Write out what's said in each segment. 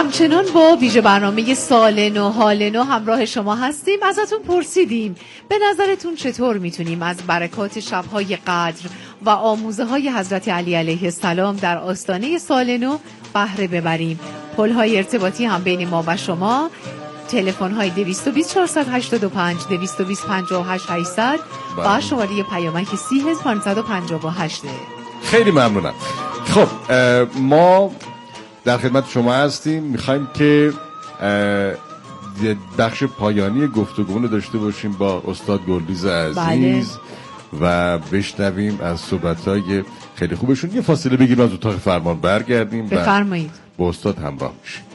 همچنان با ویژه برنامه سال نو حال نو همراه شما هستیم. ازتون پرسیدیم به نظرتون چطور میتونیم از برکات شب‌های قدر و آموزه های حضرت علی علیه السلام در آستانه سال نو بهره ببریم. پل‌های ارتباطی هم بین ما و شما، تلفن‌های 220 485 220 58 800 و شماره پیامک 30558. خیلی ممنونم. خب ما در خدمت شما هستیم. میخوایم که بخش پایانی گفتگو رو داشته باشیم با استاد گلریز عزیز. و بشنویم از صحبت‌های خیلی خوبشون. یه فاصله بگیریم، از اتاق فرمان برگردیم. بفرمایید. با استاد همراه میشیم.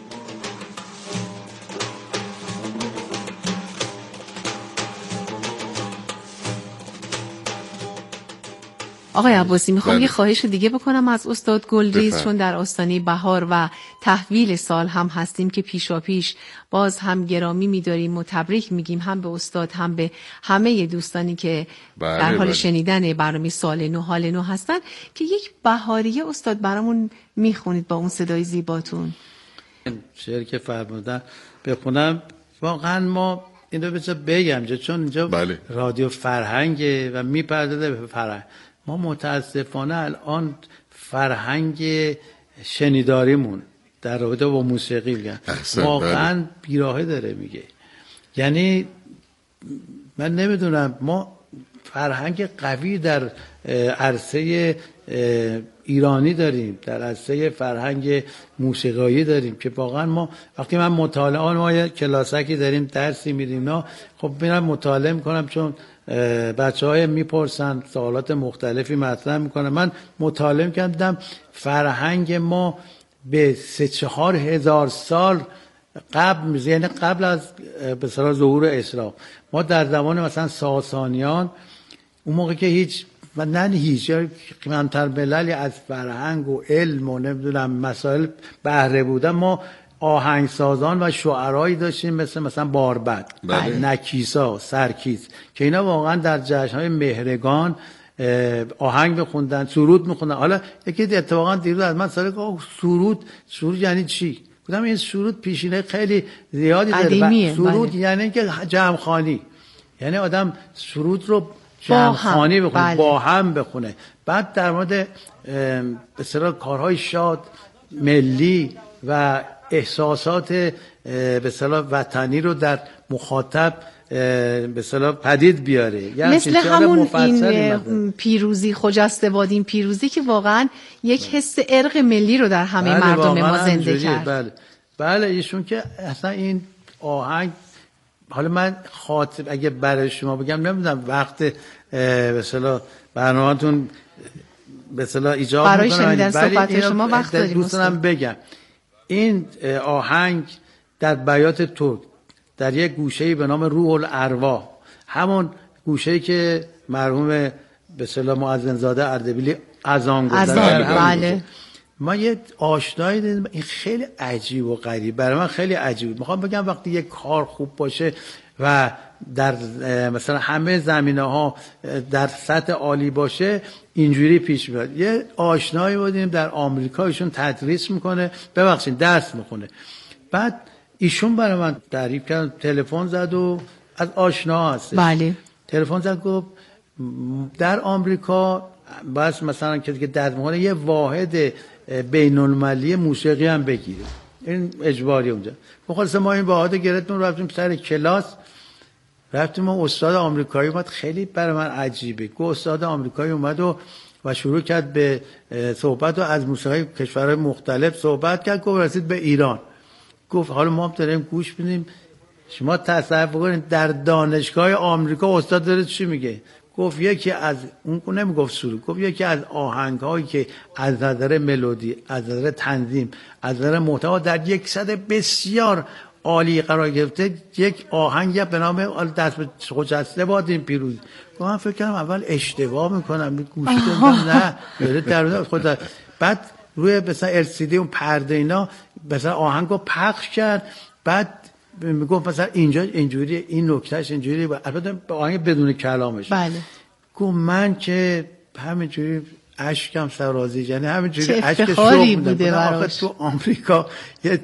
آقای عباسی، میخوام یه خواهش دیگه بکنم از استاد گلریز، چون در آستانه بهار و تحویل سال هم هستیم که پیشاپیش باز هم گرامی می‌داریم و تبریک میگیم هم به استاد هم به همه دوستانی که در حال شنیدن برنامه سال نو حال نو هستن، که یک بهاریه استاد برامون میخونید با اون صدای زیباتون. شعر که فرمودن بخونم. واقعا ما اینو بگم چون اینجا رادیو فرهنگه و میپردازه به فرهنگ. ما متاسفانه الان فرهنگ شنیداریمون در رابطه با موسیقی میگن واقعا بیراهه داره میگه. یعنی من نمیدونم، ما فرهنگ قوی در عرصه ایرانی داریم، در عرصه فرهنگ موسیقایی داریم که واقعا ما وقتی من مطالعه، ما یه کلاسکی داریم درسی میدیم، نه خب میرم مطالعه میکنم چون بچه‌های میپرسن سوالات مختلفی مطرح میکنن. من مطالعه کردم فرهنگ ما به 3-4 هزار سال قبل، یعنی قبل از به اصطلاح ظهور اسلام، ما در زمان مثلا ساسانیان اون موقع که هیچ کمتر مللی از فرهنگ و علم و نمیدونم مسائل بهره بودن، ما آهنگسازان و شعرایی داشتیم مثلا باربد، نکیسا، سرکیز، که اینا واقعا در جشن‌های مهرگان آهنگ بخوندن، سرود میخوندن. حالا یکی اتفاقا دیروز از من سوال کرد سرود یعنی چی؟ گفتم این سرود پیشینه خیلی زیادی داره. سرود یعنی که جمع‌خوانی، یعنی آدم سرود رو جمع‌خوانی بخونه، با هم بخونه. بعد در مورد به اصطلاح کارهای شاد ملی و احساسات به اصطلاح وطنی رو در مخاطب به اصطلاح پدید بیاره. یعنی مثل همون این پیروزی، خجسته باد، این پیروزی که واقعا یک حس ارق ملی رو در همه مردم ما زنده کرد. بله ایشون که اصلا این آهنگ، حالا من اگه برای شما بگم نمیدونم وقت به اصطلاح برنامه‌تون به اصطلاح ایجاب برای شنیدن صحبت شما وقت داریم. دوستانم بگم این آهنگ در بیات ترک در یک گوشه‌ای به نام روح الارواح، همون گوشه‌ای که مرحوم به اصطلاح مؤذن زاده اردبیلی اذان گذاشت، ما یه آشنایی دیدیم. این خیلی عجیب و غریب، برای من خیلی عجیب. میخوام بگم وقتی یک کار خوب باشه و در مثلا همه زمینه‌ها در سطح عالی باشه، اینجوری پیش میاد. یه آشنایی بودیم در آمریکا، ایشون تدریس میکنه، درس میخونه. بعد ایشون برای من تعریف کرد، تلفن زد و از آشنا هست. بله. تلفن زد گفت در آمریکا بس مثلا که در مورد یه واحد بین‌المللی موسیقی هم بگیره، این اجباری اونجا. بخلاص ما این واحد گرفتیم، رفتیم سر کلاس، رفتیم ما استاد آمریکایی اومد، خیلی برای من عجیبه. استاد آمریکایی اومد و شروع کرد به صحبت و از موسیقی کشورهای مختلف صحبت کرد. گفت رسید به ایران، گفت حالا ما هم داریم گوش میدیم، شما تصور کنید در دانشگاه آمریکا استاد داره چی میگه. گفت یکی از اون نمیگفت سرود، گفت یکی از آهنگ‌هایی که از نظر ملودی، از نظر تنظیم، از نظر محتوا در یک سطح بسیار عالی قرار گرفته، یک آهنگ به نام دست به خجسته باد این پیروزی. من فکر کردم اول اشتباه میکنم، گوشی دادم نه یاد در خود. بعد روی مثلا LCD اون پرده اینا مثلا آهنگو پخش کرد، بعد میگفت مثلا اینجا اینجوری، این نکتهش اینجوری، البته آهنگ بدون کلامش. بله. گفت من که همینجوری اشکم سرازی، یعنی همینجوری اشک شوق بوده براش. تو آمریکا یه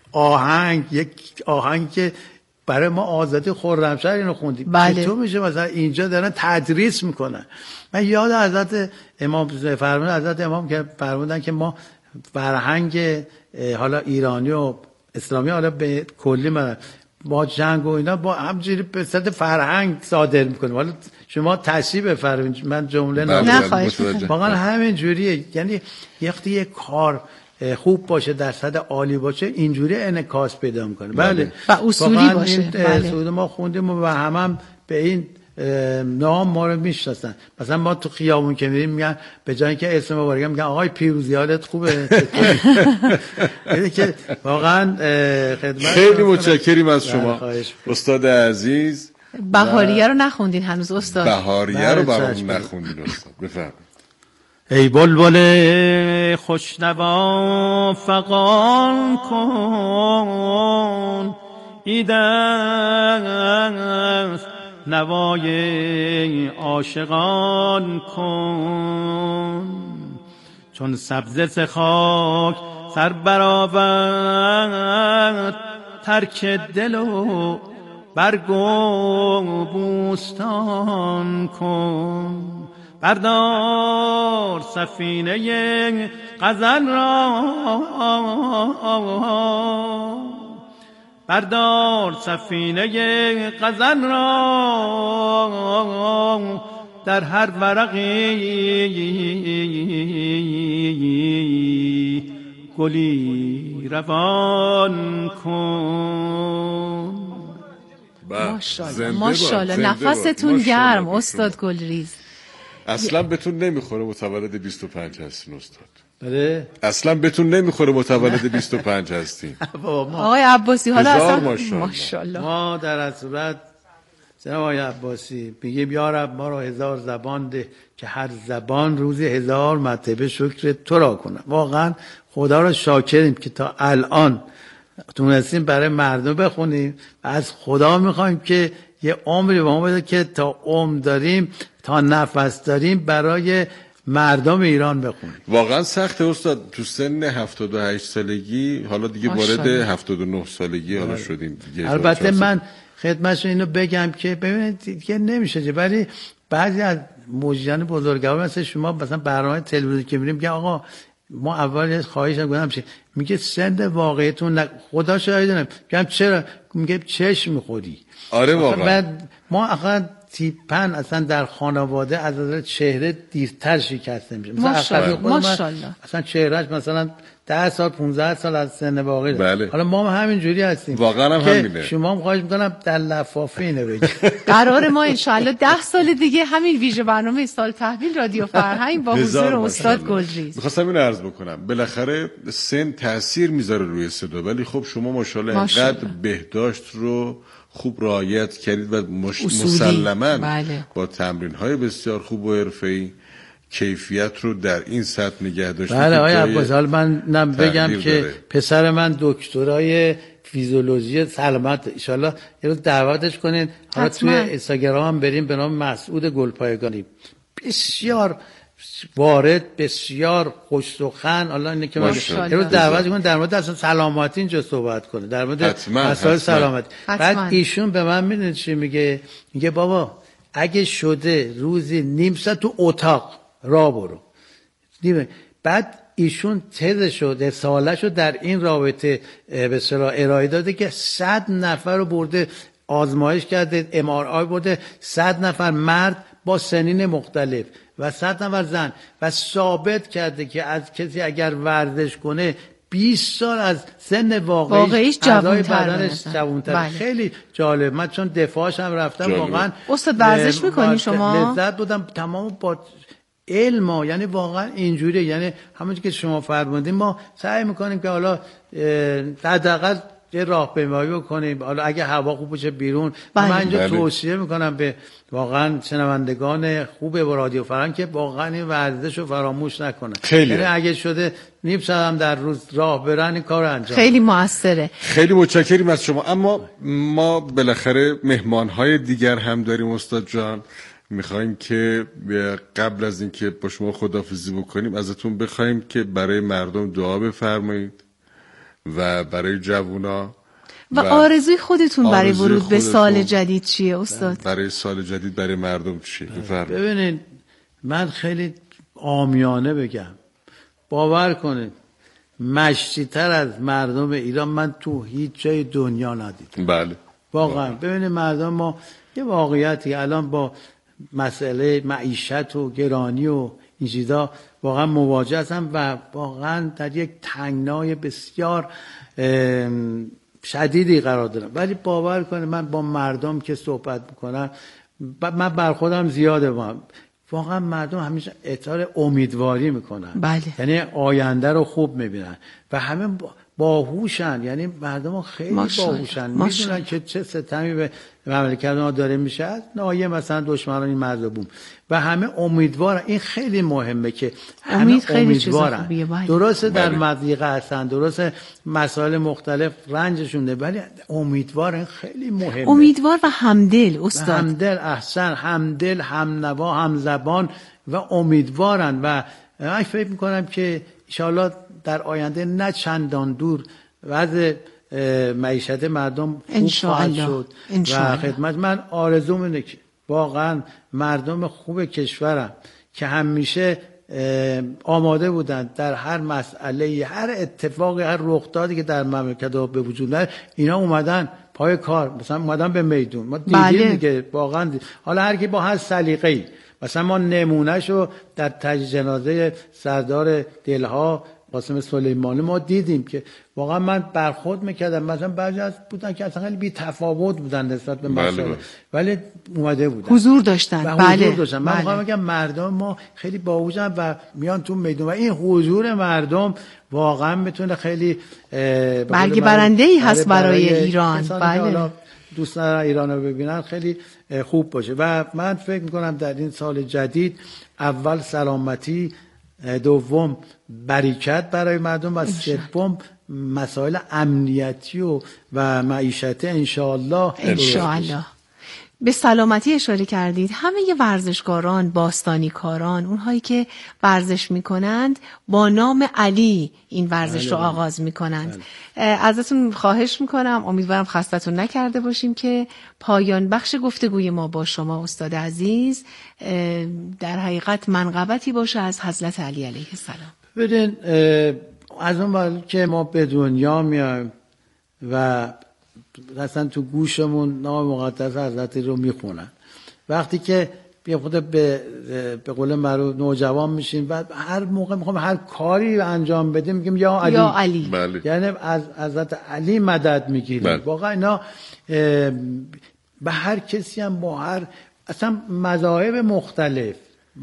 یک آهنگ که برای ما آزادی خرمشهر اینو خوندیم. بله. چطور میشه مثلا اینجا دارن تدریس میکنن؟ من یاد حضرت امام فرمودن، حضرت امام که فرمودن که ما فرهنگ حالا ایرانی و اسلامی حالا به کلی من با جنگ و اینا با همجوری به صورت فرهنگ صادر میکنیم. حالا شما تشریح بفرمایید، من جمله نه خواهش می‌کنم. واقعا همین جوریه. یعنی وقتی یک کار خوب باشه در سطح عالی باشه اینجوری انعکاس پیدا میکنه. بله و اصولی باشه. بله. سعود ما خوندیم و هم به این نام ما رو میشناسن. مثلا ما تو خیابون که میریم میگن به جای اینکه اسم ما بگم میگن آقای پیروزی حالت خوبه. یعنی که واقعا خدمت خیلی متشکریم از شما استاد عزیز. بهاریه رو نخوندین هنوز استاد؟ بهاریه رو برامون نخوندین استاد، بفرمایید. ای بلبل خوشنوا فغان کن، ایدست نوای عاشقان کن، چون سبزه ز خاک سر برآورد، ترک دل و برگ و بوستان کن. بردار سفینه غزل را، بردار سفینه غزل را، در هر ورقی گلی روان کن. ماشاءالله نفستون گرم استاد گلریز. اصلا بهتون نمیخوره متولد 25 هستین استاد؟ بله اصلا بهتون نمیخوره متولد 25 هستین؟ آقای عباسی حالا اصلا ماشاءالله ما در صورت جناب آقای عباسی میگیم یا رب ما را 1000 زبان ده که هر زبان روزی 1000 مرتبه شکر تو را کنم. واقعا خدا را شاکریم که تا الان تونستیم برای مردم بخونیم و از خدا میخوایم که یه عمری به ما بده که تا عمر داریم تا نفس داریم برای مردم ایران بخونیم. واقعا سخته استاد تو سن 78 سالگی، حالا دیگه وارد 79 سالگی حالا شدیم دیگه. البته من خدمتشون اینو بگم که ببینید دیگه نمیشه، ولی بعضی از مجریان بزرگوار مثل شما مثلا برنامه تلویزیونی که میریم میگن آقا ما اول خواهشم گفتم چه میگه سن واقعیتون خدا شاهدم. میگم چرا؟ میگه چشم میخوری. آره واقعا ما اصلا تیپن اصلا در خانواده از نظر چهره دیرتر شکسته میشه. ماشاءالله اصلا چهرهش مثلا 10 سال 15 سال از سن واقعی. بله. حالا ما همین جوری هستیم. واقعا هم همینه. شما هم خواهش میکنم در لفافه اینو بگید. قرار ما انشالله 10 سال دیگه همین ویژه برنامه سال تحویل رادیو فرهنگ با حضور استاد گلریز. می‌خواستم اینو عرض بکنم بالاخره سن تاثیر میذاره روی صدا، ولی خب شما ماشاءالله انقدر بهداشت رو خوب رعایت کردید و مسلماً بله. با تمرین‌های بسیار خوب و حرفه‌ای کیفیت رو در این سطح نگه داشتید. بله آقای عباس، من بگم که پسر من دکترای فیزیولوژی سلامت ان شاءالله یه روز دعوتش کنین. حالا توی اینستاگرام هم بریم به نام مسعود گلپایگانی، بسیار وارد، بسیار خوش سخن. حالا اینه که من یه روز دعوت کنم در مورد اصلا سلامتی اینجا صحبت کنه، در مورد مسائل سلامتی. بعد ایشون به من میدونید چی میگه؟ میگه بابا اگه شده روزی نیم ساعت تو اتاق راه برو. بعد ایشون تزشو رساله‌شو در این رابطه به اصطلاح ارائه داده که 100 نفر رو برده آزمایش کرده، MRI برده، 100 نفر مرد با سنین مختلف و 100 نفر زن و ثابت کرده که از کسی اگر ورزش کنه 20 سال از سن واقعیش جوان‌تر. بله. خیلی جالب. من چون دفاعش هم رفتم واقعا استاد ورزش می‌کنی شما؟ لذت بودم تمام با علم. یعنی واقعا اینجوریه، یعنی همونجوری که شما فرمودین ما سعی میکنیم که حالا حداقل یه راهپیمایی بکنیم، حالا اگه هوا خوب باشه بیرون. من اینجا توصیه میکنم به واقعا شنوندگان خوب رادیو فرهنگ که واقعا این ورزش رو فراموش نکنن. یعنی اگه شده نیم ساعت هم در روز راه برن این کار انجام خیلی موثره. خیلی متشکریم از شما. اما ما بالاخره مهمان‌های دیگر هم داریم استاد جان. میخوایم که قبل از اینکه با شما خداحافظی بکنیم ازتون بخوایم که برای مردم دعا بفرمایید و برای جوونا و آرزوی خودتون برای آرزوی ورود به خودتون سال جدید چیه استاد؟ برای سال جدید برای مردم چیه؟ بفرمایید. ببینید من خیلی عامیانه بگم، باور کنید مشتی‌تر از مردم ایران من تو هیچ جای دنیا ندیدم. بله واقعا ببینید مردم ما یه واقعیتی الان با مسئله معیشت و گرانی و این چیزا واقعا مواجه هستن و واقعا در یک تنگنای بسیار شدیدی قرار دارم. ولی باور کنید من با مردم که صحبت میکنم من بر خودم زیاده واقعا مردم همیشه اظهار امیدواری میکنن. بله. یعنی آینده رو خوب میبینن و همه باهوشن، یعنی مردم خیلی باهوشن، میدونن که چه ستمی به مملکت ما داره میشه از ناحیه مثلا دشمنان مردم و همه امیدوارن. این خیلی مهمه که همه امیدوارن. درسته در مضیقه هستن، درسته مسائل مختلف رنجشونه، ولی امیدوارن. خیلی مهمه امیدوار و همدل استاد. همدل، احسن، همدل، همنوا، همزبان و امیدوارن و من فکر میکنم که انشاءالله در آینده نه چندان دور وضع معیشت مردم خوب خواهد شد و خدمت من آرزوم اینه که واقعا مردم خوب کشورم که همیشه آماده بودن در هر مسئله، هر اتفاقی، هر رخدادی که در مملکت ها به وجود میاد اینا اومدن پای کار، مثلا اومدن به میدون. ما دیدیم دیگه واقعا حالا هر کی با هر سلیقه‌ای، مثلا ما نمونهشو در تجهیز جنازه سردار دلها قاسم سلیمانی ما دیدیم که واقعا من برخورد میکردم، مثلا بعضی از بودن که اصلا خیلی بی تفاوت بودن نسبت به مسائل ولی اومده بودن، حضور داشتن. حضور داشتن. من میخوام بگم مردم ما خیلی باهوشن و میان تو میدون و این حضور مردم واقعا میتونه خیلی برگ برنده‌ای هست برای ایران. بله. دوستان ایران رو ببینن خیلی خوب باشه و من فکر میکنم در این سال جدید اول سلامتی، دوم برکت برای مردم و سوم مسائل امنیتی و معیشتی انشاءالله. به سلامتی اشاره کردید. همه ورزشکاران، باستانیکاران، اونهایی که ورزش میکنند با نام علی این ورزش رو آغاز میکنند. ازتون خواهش میکنم، امیدوارم خستتون نکرده باشیم، که پایان بخش گفتگوی ما با شما استاد عزیز در حقیقت منقبتی باشه از حضرت علی علیه السلام. ببین از اون وقتی که ما به دنیا میایم و اصلا تو گوشمون نام مقدس حضرت رو میخونن، وقتی که بیا خود به قول معروف نوجوان میشیم و هر موقع میخوام هر کاری انجام بدیم میگیم یا علی, یا علی. بله. یعنی از حضرت علی مدد میگیریم. بله. واقعا اینا به هر کسی هم با هر اصلا مذاهب مختلف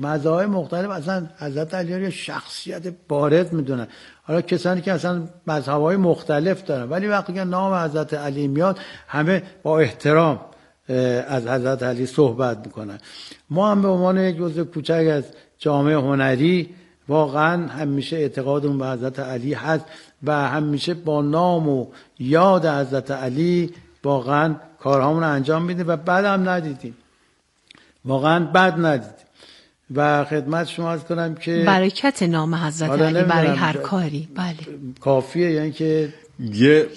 اصلا حضرت علی رو شخصیت بارز میدونن. حالا کسانی که اصلا مذهب‌های مختلف دارن ولی وقتی که نام حضرت علی میاد همه با احترام از حضرت علی صحبت میکنن. ما هم به عنوان یک جزء کوچک از جامعه هنری واقعا همیشه اعتقادمون به حضرت علی هست و همیشه با نام و یاد حضرت علی واقعا کارهامون رو انجام میدیم و بد هم ندیدیم، واقعا بد ندیدیم. و خدمت شما عرض کنم که برکت نام حضرت علی برای هر کاری بله کافیه. یعنی که یه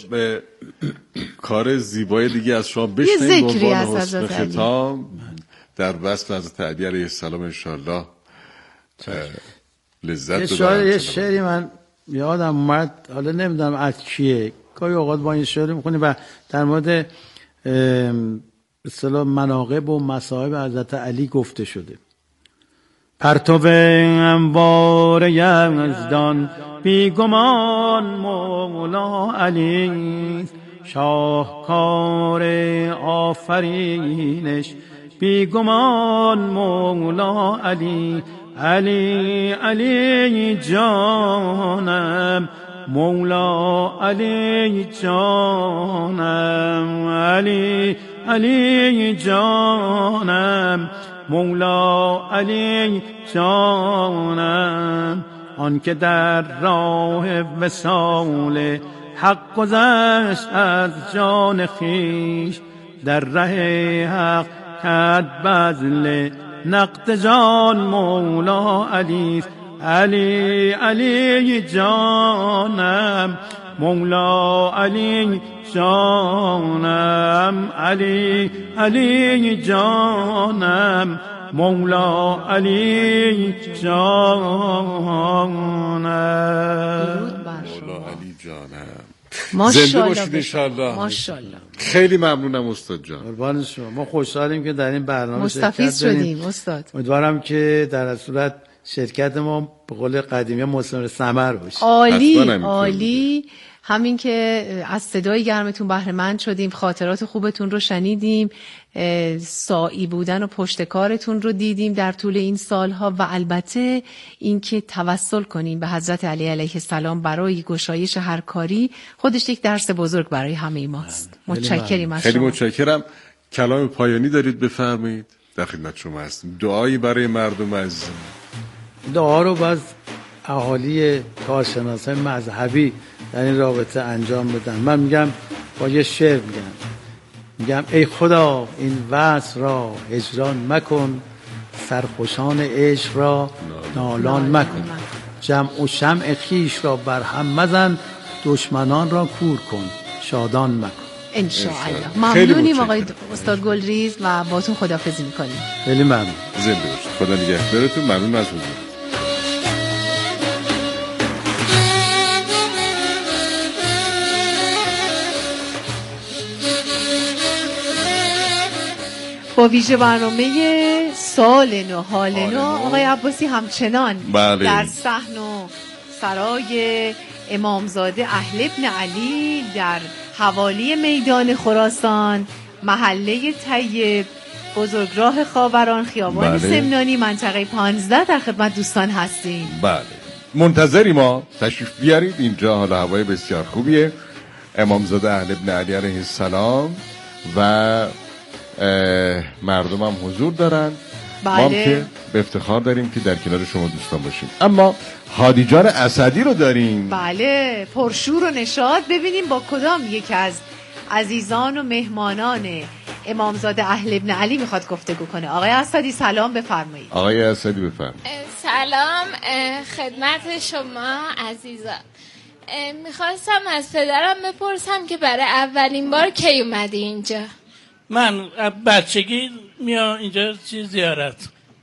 کار زیبای دیگه از شما بشنیم به عنوان حسن ختام در وصف حضرت علی علیه السلام انشاءالله لذت ببرم. یه شعری من یادم اومد، حالا نمیدونم از کیه، گاهی اوقات با این شعر میخونیم و در مورد به اصطلاح مناقب و مصائب حضرت علی گفته شده. پرتو انوار یزدان بی گمان مولا علی، شاهکار آفرینش بی گمان مولا علی. علی علی جانم مولا علی جانم، علی علی جانم مولا علی جانم. آن که در راه وصال حق گذشت از جان خویش، در ره حق کرد بذل نقد جان مولا علی. علی علی جانم مولا علی جانم، علی علی جانم، مولا علی جانم. مولا علی جانم. ماشاءالله باشید انشالله. ماشاءالله. خیلی ممنونم استاد جان. قربان شما. ما خوشحالیم که در این برنامه مستفیض شدیم استاد. امیدوارم که در صورت شرکت ما به قول قدیمی مثمر ثمر باشه. عالی عالی. همین که از صدای گرمتون بهره مند شدیم، خاطرات خوبتون رو شنیدیم، ساعی بودن و پشتکارتون رو دیدیم در طول این سالها، و البته اینکه توسل کنیم به حضرت علی علیه السلام برای گشایش هر کاری، خودش یک درس بزرگ برای همه ماست. متشکریم از شما. خیلی متشکرم. کلام پایانی دارید بفرمایید؟ در خدمت شما هستیم. دعایی برای مردم عزیزم. دعا رو باز اهالی کارشناسای مذهبی در این رابطه انجام بدن. من میگم با یه شعر میگم ای خدا این وصل را هجران مکن، سرخوشان عشق را نالان مکن، جمع و شمع خویش را برهم مزن، دشمنان را کور کن شادان مکن. انشاءالله. ممنونیم آقای استاد گلریز و باتون خداحافظی میکنیم. خیلی ممنون. زنده باشید. خدا نگهدارتون. ممنون از حضور. با ویژه برنامه سال نو حال نو آقای عباسی همچنان در صحن و سرای امامزاده اهل ابن علی در حوالی میدان خراسان، محله طیب، بزرگراه خاوران، خیابان سمنانی، منطقه 15 در خدمت دوستان هستیم. بله منتظری ما تشریف بیارید اینجا. حالا هوای بسیار خوبیه. امامزاده اهل ابن علی علیه السلام و مردم هم حضور دارن. بله. ما هم که به افتخار داریم که در کنار شما دوستان باشیم. اما هادی جان اسدی رو داریم. بله پرشور و نشاط. ببینیم با کدام یک از عزیزان و مهمانان امامزاده اهل ابن علی میخواد گفتگو کنه. آقای اسدی سلام بفرمایید. آقای اسدی بفرمایید. سلام خدمت شما عزیزان. میخواستم از پدرم بپرسم که برای اولین بار کی اومدی اینجا؟ من بچگی میام اینجا زیارت.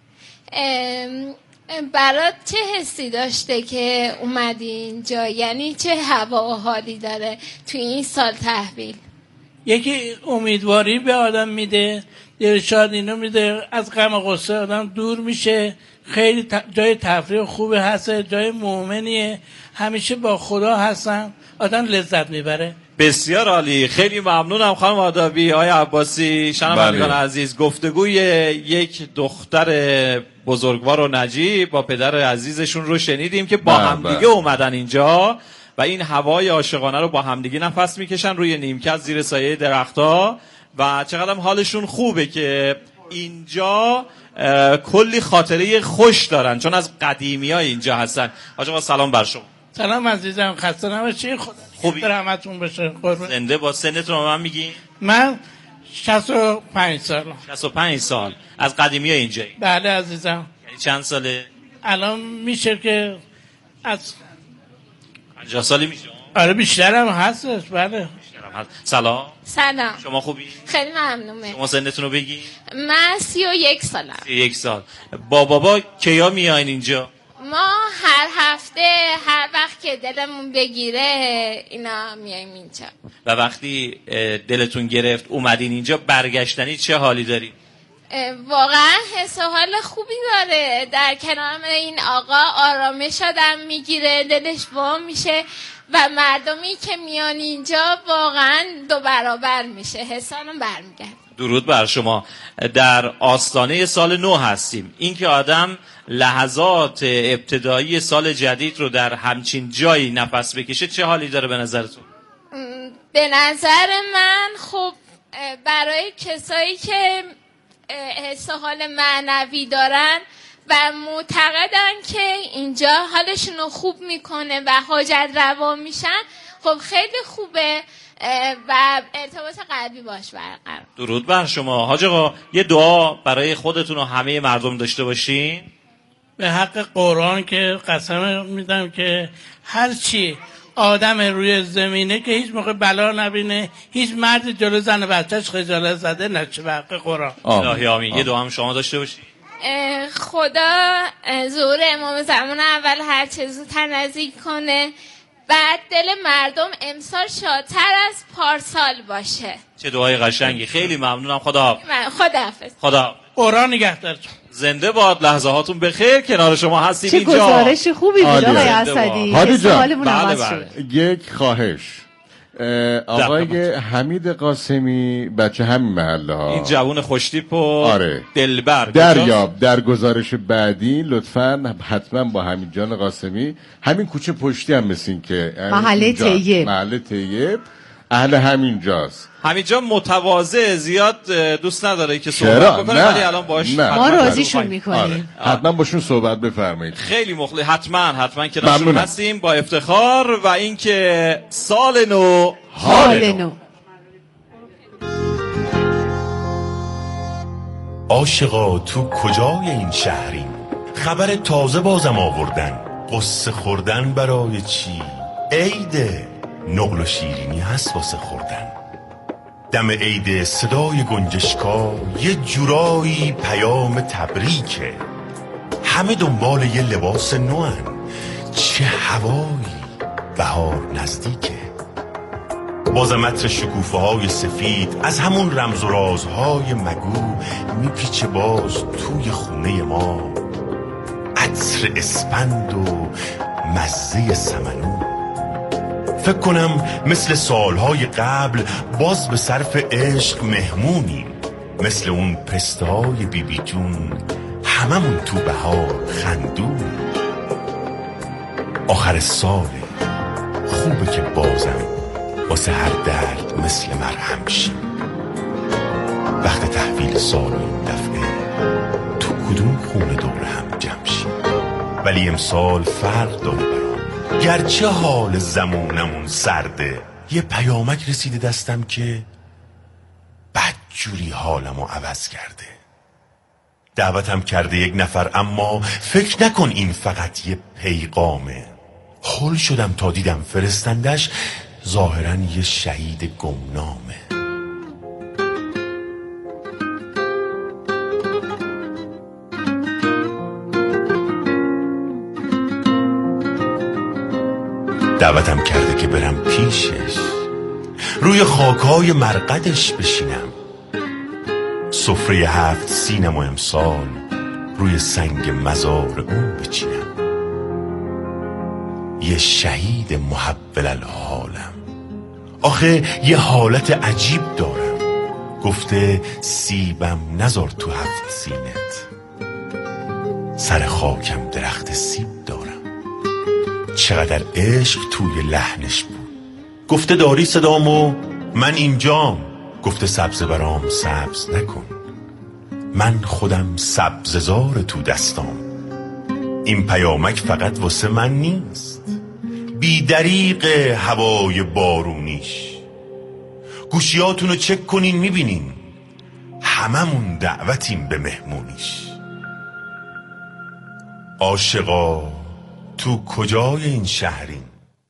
برات چه حسی داشته که اومدی اینجا؟ یعنی چه هوا و حالی داره توی این سال تحویل؟ یکی امیدواری به آدم میده، ارشاد اینو میده، از غم و غصه آدم دور میشه. خیلی جای تفریح خوبه هست، جای مومنیه، همیشه با خدا هستن، آدم لذت میبره. بسیار عالی. خیلی ممنونم خانم آدابی، آقای عباسی، شنوندگان عزیز. گفتگوی یک دختر بزرگوار و نجیب با پدر عزیزشون رو شنیدیم که با همدیگه اومدن اینجا و این هوای عاشقانه رو با همدیگه نفس میکشن روی نیمکت زیر سایه درخت‌ها و چقدر حالشون خوبه که اینجا کلی خاطره خوش دارن چون از قدیمی‌های اینجا هستن. آقا سلام بر شما. سلام عزیزم، خسته نباشی. خدا خوبی؟ رحمتون بشه. قربان. زنده با سنتون رو من میگین؟ من 65 سال. 65 سال. از قدیمی ها اینجایی؟ بله عزیزم. یعنی چند ساله؟ الان میشه که از 50 سالی میشه؟ آره بیشترم هستش. بله. سلام. سلام. شما خوبی؟ خیلی ممنونم. شما سنتون رو بگی؟ من 31 سالم. 31 سال. بابا کیا میاین اینجا؟ ما هر هفته هر وقت که دلمون بگیره اینا میایم اینجا. و وقتی دلتون گرفت اومدین اینجا برگشتنی چه حالی داری؟ واقعا حس و حال خوبی داره. در کنار این آقا آرامش آدم میگیره، دلش وا میشه و مردمی که میان اینجا واقعا 2 برابر میشه، حسانم برمیگرد. درود بر شما. در آستانه سال نو هستیم. این که آدم لحظات ابتدایی سال جدید رو در همچین جایی نفس بکشه چه حالی داره به نظرتون؟ به نظر من خب برای کسایی که حس و حال معنوی دارن و معتقدن که اینجا حالشون رو خوب میکنه و حاجت روا میشن، خب خیلی خوبه و ارتباط قلبی باش برقرار. درود بر شما. حاج آقا یه دعا برای خودتون و همه مردم داشته باشین. به حق قرآن که قسم میدم که هر چی آدم روی زمینه که هیچ موقع بلا نبینه، هیچ مرد جلو زن بچهش خجالت زده نشه. به حق قرآن. الهی آمین. یه دعا هم شما داشته باشید. خدا ظهور امام زمان اول هر چه زودتر نزدیک کنه، بعد دل مردم امسال شادتر از پارسال باشه. چه دعای قشنگی. خیلی ممنونم. خدا خداحافظ. خدا قرآن نگهدارتون. زنده باد. لحظه هاتون بخیر. کنار شما هستیم چه اینجا. گزارش خوبی بود آقای اسدی. هادی جان. حالمون عوض شد. یک خواهش، آقای حمید قاسمی بچه همین محله ها، این جوون خوشتیپ و آره دلبر دریاب، در گزارش بعدی لطفاً حتما با حمید جان قاسمی، همین کوچه پشتی هم مثل که محله طیب، محله طیب اهل همینجاست. همینجا متواضع، زیاد دوست نداره که صحبت بکنه، ولی الان باش ما راضیشون میکنیم. حتما باشون صحبت بفرمایید. خیلی مخلص. حتما که ناشون هستیم با افتخار. و اینکه سال نو حال نو. عاشقا تو کجای این شهریم؟ خبر تازه بازم آوردن، قصه خوردن برای چی؟ عیده، نقل و شیرینی هست واسه خوردن. دم عید صدای گنجشکا یه جورایی پیام تبریکه. همه دنبال یه لباس نوان، چه هوایی، بهار نزدیکه. بازم عطر شکوفه های سفید از همون رمز و رازهای مگو میپیچه باز توی خونه ما. عطر اسپند و مزه سمنو. فکر کنم مثل سالهای قبل باز به صرف عشق مهمونیم، مثل اون پستهای بیبی جون هممون تو بهار خندون. آخر ساله، خوبه که بازم واسه هر درد مثل مرهم شیم. وقت تحویل سال و این دفعه تو کدوم خونه دور هم جمع شیم. ولی امسال فرق داره برام، گرچه حال زمونمون سرده. یه پیامک رسیده دستم که بدجوری حالمو عوض کرده. دعوتم کرده یک نفر، اما فکر نکن این فقط یه پیغامه. هول شدم تا دیدم فرستندش ظاهراً یه شهید گمنامه. دعوتم کرده که برم پیشش، روی خاکای مرقدش بشینم. سفره 7 سینم و امسال روی سنگ مزار اون بچینم. یه شهید محول الحالم. آخه یه حالت عجیب دارم. گفته سیبم نذار تو 7 سینت، سر خاکم درخت سیب دارم. چقدر عشق توی لحنش بود. گفته داری صدامو؟ من اینجام. گفته سبز برام سبز نکن، من خودم سبززار تو دستام. این پیامک فقط واسه من نیست، بی دریق هوای بارونیش. گوشیاتونو چک کنین میبینین هممون دعوتیم به مهمونیش. عاشقا تو کجای این شهرین؟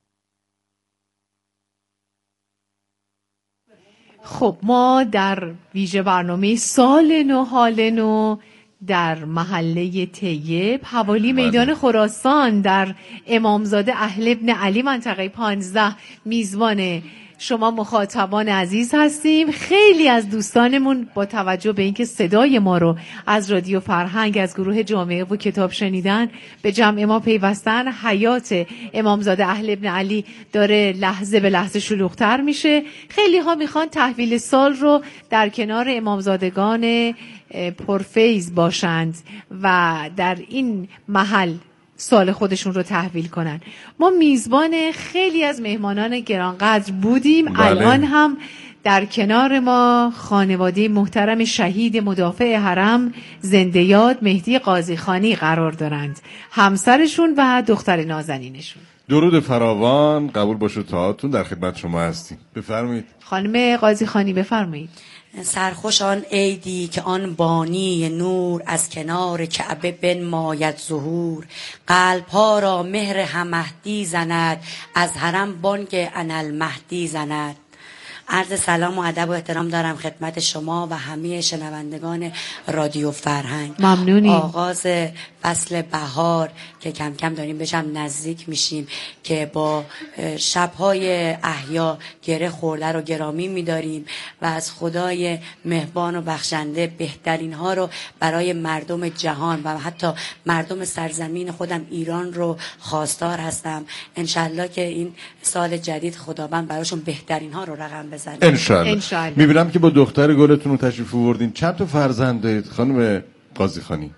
خب ما در ویژه برنامه سال نو حال نو در محله طیب حوالی میدان خراسان در امامزاده اهل ابن علی منطقه 15 میزبان شما مخاطبان عزیز هستیم. خیلی از دوستانمون با توجه به اینکه صدای ما رو از رادیو فرهنگ از گروه جامعه و کتاب شنیدن به جمع ما پیوستن، حیات امامزاده اهل ابن علی داره لحظه به لحظه شلوغ‌تر میشه. خیلی ها میخوان تحویل سال رو در کنار امامزادگان پرفیض باشند و در این محل سال خودشون رو تحویل کنن. ما میزبان خیلی از مهمانان گرانقدر بودیم. بله. الان هم در کنار ما خانواده محترم شهید مدافع حرم زنده یاد مهدی قاضیخانی قرار دارند، همسرشون و دختر نازنینشون. درود فراوان قبول باشه تاهاتون، در خدمت شما هستیم. بفرمایید خانم قاضیخانی، بفرمایید. سرخوش آن عیدی که آن بانی نور از کنار کعبه بنماید ظهور. قلب‌ها را مهر همهدی زند، از حرم بانگ انالمهدی زند. عرض سلام و ادب و احترام دارم خدمت شما و همه شنوندگان رادیو فرهنگ. ممنونیم. آغاز فصل بهار که کم کم داریم بهش هم نزدیک میشیم که با شب‌های احیا گره خورده رو گرامی می‌داریم و از خدای مهربان و بخشنده بهترین ها رو برای مردم جهان و حتی مردم سرزمین خودم ایران رو خواستار هستم. انشالله که این سال جدید خداوند براشون بهترین ها رو رقم بزنه. انشالله. میبینم که با دختر گلتون رو تشریف آوردین. چند تا فرزند دارید خانم قاضیخانی؟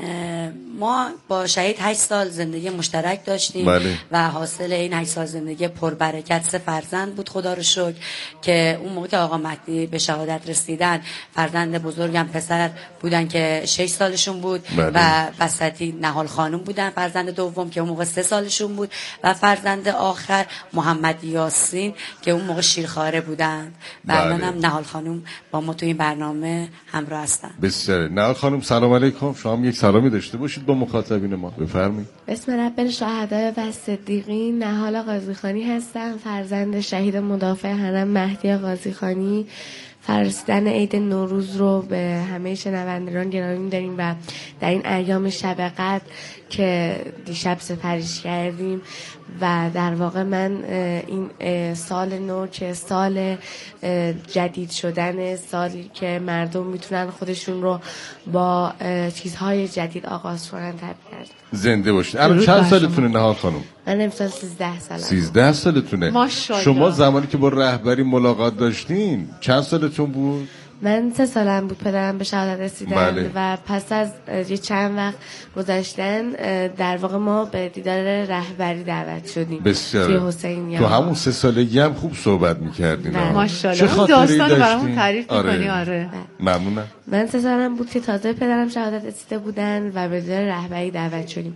ما با شهید 8 سال زندگی مشترک داشتیم. بله. و حاصل این 8 سال زندگی پربرکت 3 فرزند بود خدا رو شکر که اون موقع که آقا مهدی به شهادت رسیدن فرزند بزرگم پسر بودن که 6 سالشون بود. بله. و وسطی نهال خانم بودن فرزند دوم که اون موقع 3 سالشون بود و فرزند آخر محمد یاسین که اون موقع شیرخواره بودن. و الان هم نهال خانم با ما تو این برنامه همراه هستن. بسیار. نهال خانم سلام علیکم. شما هم یک سلامی داشته باشید با مخاطبین ما. بفرمایید. اسم رب الشهداء و صدیقین نهال قاضیخانی هستم، فرزند شهید مدافع حرم مهدی قاضیخانی. فرستن عید نوروز رو به همه شنوندگان گرامی داریم و در این ایام شب قدر که دیشب سپریش کردیم و در واقع من این سال نو که سال جدید شدن، سالی که مردم میتونن خودشون رو با چیزهای جدید آغاز کنن تبریک کردم. زنده باشید. الان چند سالتونه نهال خانم؟ من امسال 13 سالم. 13 سالتونه. ماشاءالله. شما زمانی که با رهبری ملاقات داشتین چند سالتون بود؟ من 3 سالم بود پدرم به شهادت رسیدن. بله. و پس از یه چند وقت گذشتن در واقع ما به دیدار رهبری دعوت شدیم. بسیار. توی حسینیه. تو همون 3 سالگی هم خوب صحبت می‌کردین. ماشاءالله. اون داستانو برامون تعریف می‌کنی. آره. ممنونم. من 3 سالم بود که تازه پدرم شهادت رسیده بودن و به دیدار رهبری دعوت شدیم.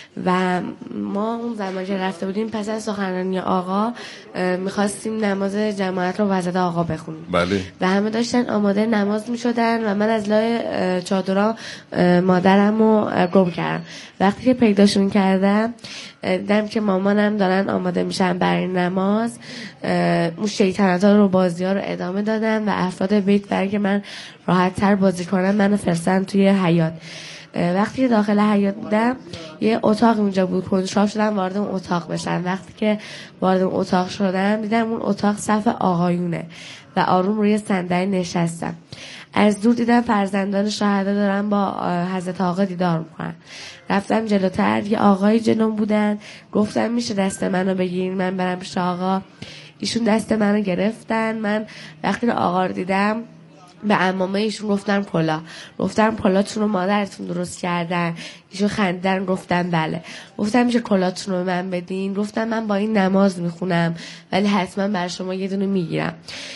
و ما اون زمان که رفته بودیم پس از سخنرانی آقا میخواستیم نماز جماعت رو وسط آقا بخونیم. بله. و همه داشتن آماده نماز میشدن و من از لای چادرها مادرم رو گم کردم. وقتی که پیداشون کردم دیدم که مامانم دارن آماده میشن برای نماز. اون شیطنت‌ها رو بازی‌ها رو ادامه دادن و افراد بیت برای که من راحت تر بازی کنم منو فرستادن توی حیاط. وقتی که داخل حیاط بودم یه اتاق اونجا بود، کنجکاو شدم وارد اون اتاق بشم. وقتی که وارد اون اتاق شدم دیدم اون اتاق صف آقایونه و آروم روی صندلی نشستم. از دور دیدم فرزندان شهدا دارن با حضرت آقا دیدار میکنن. رفتم جلوتر، یه آقای جنون بودن، گفتم میشه دست منو بگیرین من برم پیش آقا. ایشون دست منو گرفتن. من وقتی که آقا رو دیدم به عمامه ایشون گفتم کلاتون رو مادرتون درست کردن. ایشون خندیدن گفتم بله. گفتم میشه کلاتون رو به من بدین؟ گفتم من با این نماز میخونم ولی حتما برای شما یه دونه میگیرم.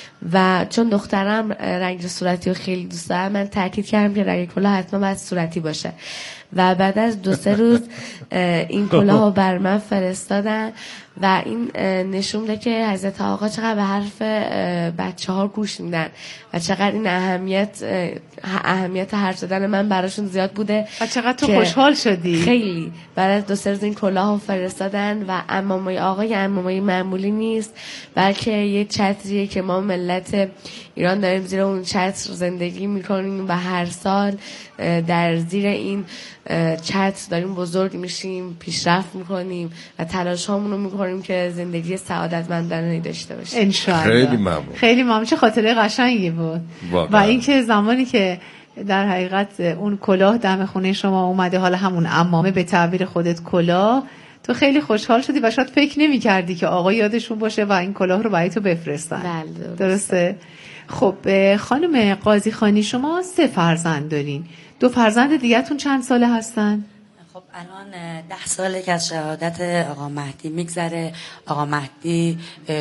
و چون دخترم رنگ صورتی رو خیلی دوست دارم من تاکید کردم که رنگ کلاه حتما باید صورتی باشه. و بعد از 2-3 روز این کلاه رو بر من فرستادن و این نشون میده که حضرت آقا چقدر به حرف بچه ها گوش میدن و چقدر این اهمیت حرف زدن من براشون زیاد بوده و چقدر تو خوشحال شدی. خیلی. بعد از 2-3 روز این کلاه رو فرستادن و عمامای آقا یه عمامای معمولی نیست بلکه یه چتریه که ما ملت ایران داریم زیر اون چتر زندگی میکنیم و هر سال در زیر این چتر داریم بزرگ میشیم، پیشرفت میکنیم و تلاش هامون رو میکنیم که زندگی سعادتمندانه داشته باشیم. انشالله. خیلی ممنون. خیلی ممنون. چه خاطره قشنگی بود. واقعا. و اینکه زمانی که در حقیقت اون کلاه دم خونه شما اومده، حالا همون عمامه به تعبیر خودت کلاه، تو خیلی خوشحال شدی و شاید فکر نمی کردی که آقا یادشون باشه و این کلاه رو برای تو بفرستن. بله درسته؟ خب خانم قاضیخانی شما 3 فرزند دارین. 2 فرزند دیگه‌تون چند ساله هستن؟ خب الان 10 ساله که از شهادت آقا مهدی میگذره. آقا مهدی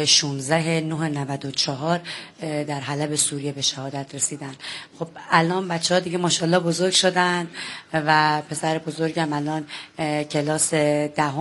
16/9/94 در حلب سوریه به شهادت رسیدن. خب الان بچه‌ها دیگه ماشاءالله بزرگ شدن و پسر بزرگم الان کلاس 10